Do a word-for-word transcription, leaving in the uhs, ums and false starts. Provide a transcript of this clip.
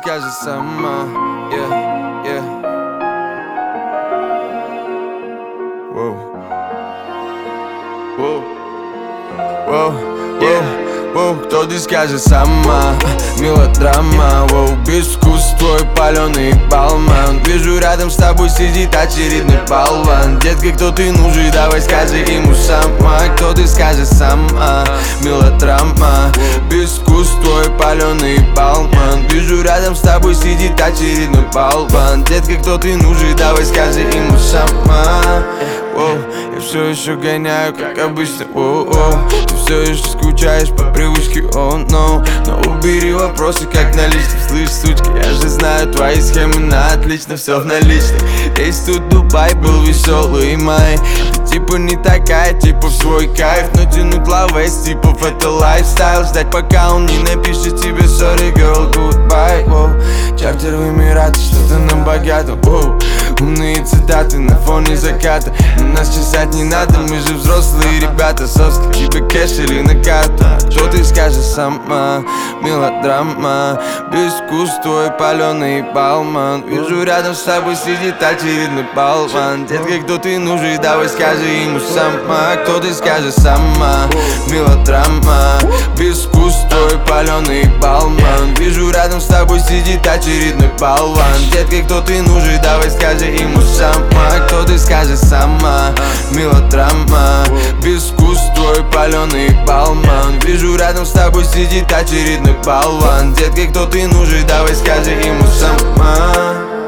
скажешь сама, yeah, yeah. Воу. Воу. Воу, воу, воу, кто ты скажешь сама? Мелодрама, воу, без вкуса твой паленый балман. Вижу, рядом с тобой сидит очередной болван. Детка, кто ты нужен, давай скажи ему сама. Кто ты скажешь сама? Мелодрама, без вкуса твой паленый балман. Вижу, рядом с тобой сидит очередной болван. Детка, кто ты нужен, давай скажи ему сама. Воу, я все еще гоняю, как обычно, воу-воу. Ты все еще скучаешь по привычке, oh no. Но убери вопросы, как на личном. Слышь, сучка, я же знаю твои схемы на отлично. Все в наличных. Весь тут Дубай был веселый май. Ты типа не такая, типа в свой кайф. Но тянуть лавэс, типа это лайфстайл. Ждать пока он не напишет тебе sorry girl, goodbye, воу. Чартер в Эмираты, что-то на богатом, воу. Умные цитаты на фоне заката. На нас чесать не надо, мы же взрослые ребята. Соска, тебе кэш или на карту? Что ты скажешь сама? Мелодрама, без вкуса твой паленый балман. Вижу, рядом с тобой сидит очередной болван. Детка, кто ты нужен, давай скажи ему сама. Кто ты скажешь сама? Мелодрама, без вкуса твой паленый балман. Вижу, рядом с тобой сидит очередной болван. Детка, кто ты нужен, давай скажи ему сама. Кто ты скажешь сама? Мелодрама, без вкуса твой паленый балман. Вижу, рядом с тобой сидит очередной болван. Детка, кто ты нужен, давай скажи ему сама.